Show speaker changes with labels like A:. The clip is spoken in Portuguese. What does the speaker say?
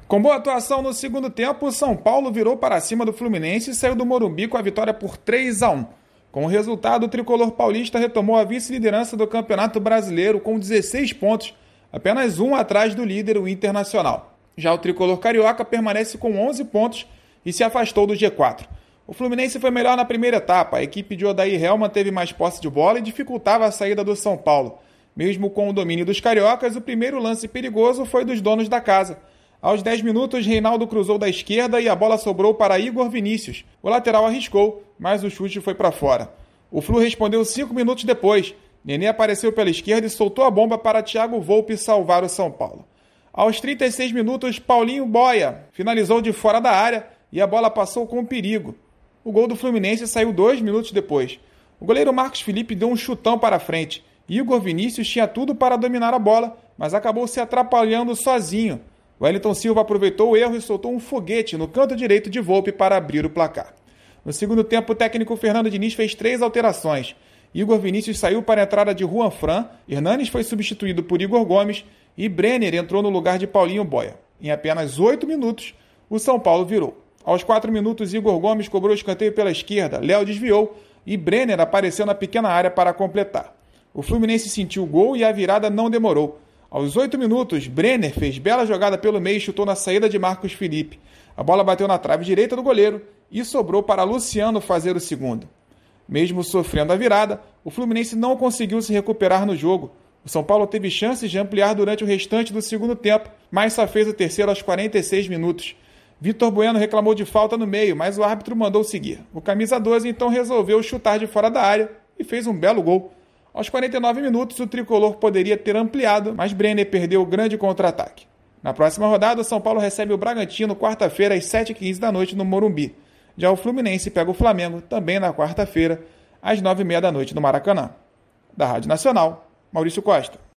A: Com boa atuação no segundo tempo, o São Paulo virou para cima do Fluminense e saiu do Morumbi com a vitória por 3-1. Com o resultado, o tricolor paulista retomou a vice-liderança do Campeonato Brasileiro com 16 pontos, apenas um atrás do líder, o Internacional. Já o tricolor carioca permanece com 11 pontos e se afastou do G4. O Fluminense foi melhor na primeira etapa, a equipe de Odair Hellmann teve mais posse de bola e dificultava a saída do São Paulo. Mesmo com o domínio dos cariocas, o primeiro lance perigoso foi dos donos da casa. Aos 10 minutos, Reinaldo cruzou da esquerda e a bola sobrou para Igor Vinícius. O lateral arriscou, mas o chute foi para fora. O Flu respondeu 5 minutos depois. Nenê apareceu pela esquerda e soltou a bomba para Thiago Volpi salvar o São Paulo. Aos 36 minutos, Paulinho Boia finalizou de fora da área e a bola passou com perigo. O gol do Fluminense saiu 2 minutos depois. O goleiro Marcos Felipe deu um chutão para a frente. Igor Vinícius tinha tudo para dominar a bola, mas acabou se atrapalhando sozinho. Wellington Silva aproveitou o erro e soltou um foguete no canto direito de Volpi para abrir o placar. No segundo tempo, o técnico Fernando Diniz fez 3 alterações. Igor Vinícius saiu para a entrada de Juan Fran, Hernanes foi substituído por Igor Gomes e Brenner entrou no lugar de Paulinho Boia. Em apenas 8 minutos, o São Paulo virou. Aos 4 minutos, Igor Gomes cobrou o escanteio pela esquerda, Léo desviou e Brenner apareceu na pequena área para completar. O Fluminense sentiu o gol e a virada não demorou. Aos 8 minutos, Brenner fez bela jogada pelo meio e chutou na saída de Marcos Felipe. A bola bateu na trave direita do goleiro e sobrou para Luciano fazer o segundo. Mesmo sofrendo a virada, o Fluminense não conseguiu se recuperar no jogo. O São Paulo teve chances de ampliar durante o restante do segundo tempo, mas só fez o terceiro aos 46 minutos. Vitor Bueno reclamou de falta no meio, mas o árbitro mandou seguir. O camisa 12 então resolveu chutar de fora da área e fez um belo gol. Aos 49 minutos, o tricolor poderia ter ampliado, mas Brenner perdeu o grande contra-ataque. Na próxima rodada, o São Paulo recebe o Bragantino quarta-feira às 7h15 da noite no Morumbi. Já o Fluminense pega o Flamengo também na quarta-feira às 9h30 da noite no Maracanã. Da Rádio Nacional, Maurício Costa.